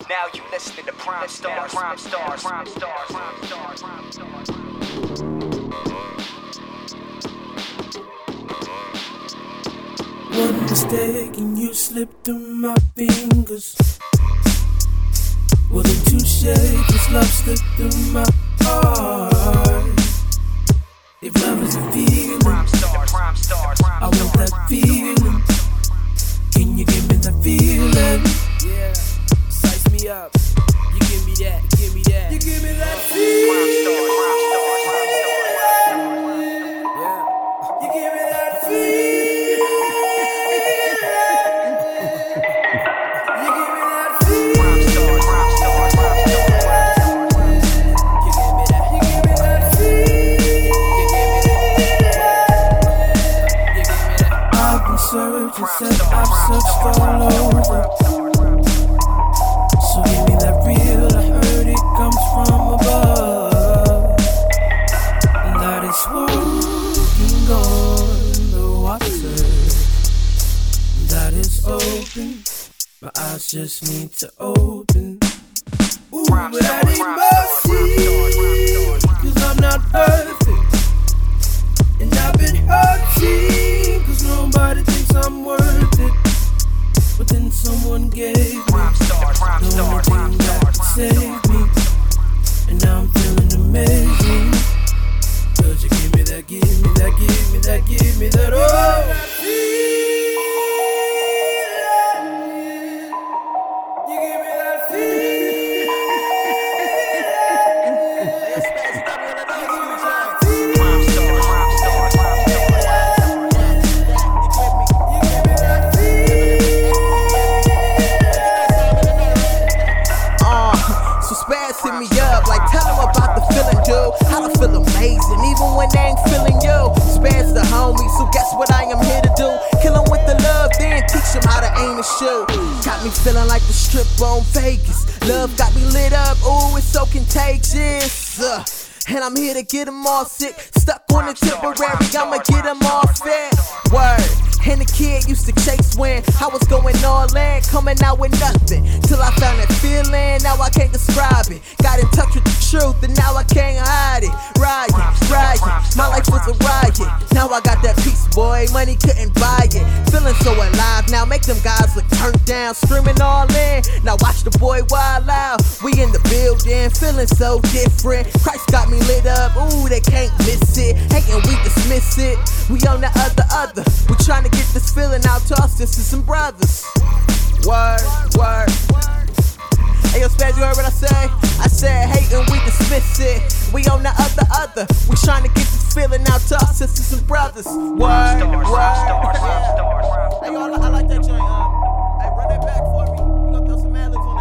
Now you listening to Prime Stars. One mistake and you slipped through my fingers. Well then touche, cause love slipped through my heart. If love is a feeling, I want that feeling. Can you give me that feeling? Yeah, size me up. You give me that, give me that. You give me that feeling. Yeah. You give me that feeling. Searching, said I've searched all over. So give me that real, I heard it comes from above. And that is walking on the water that is open. My eyes just need to open. Ooh, but I need mercy, cause I'm not perfect. And I've been hurting, cause nobody thinks I'm worth it. But then someone gave me the only thing that could save me. And now I'm feeling amazing. Cause you give me that, give me that, give me that, give me that, oh! You give me that feeling. Hit me up, like tell them about the feeling, dude. How to feel amazing, even when they ain't feeling you. Spaz the homie, so guess what I am here to do? Kill them with the love, then teach them how to aim and shoot. Got me feeling like the strip on Vegas. Love got me lit up, ooh, it's so contagious. And I'm here to get them all sick. Stuck on the temporary, I'ma get them all fit. Word. And the kid used to chase when I was going all in, coming out with nothing. Till I found that feeling, now I can't describe it. Got in touch with the truth, and now I can't hide it. Riot, my life was a riot. Now I got that peace, boy, money couldn't buy it. Feeling so alive, now make them guys look turned down. Screaming all in, now watch the boy wild out. We in the building, feeling so different. Christ got me lit up, ooh, they can't miss it. Hating, we dismiss it. We on the other. We trying to get this feeling out to our sisters and brothers. Word. Hey yo, Spaz, you heard what I say? I said hating, we dismiss it. We on the other. We trying to get this feeling out to our sisters and brothers. Word. Hey yo, I like that joint. Hey, run that back for me. We gonna throw some ad libs on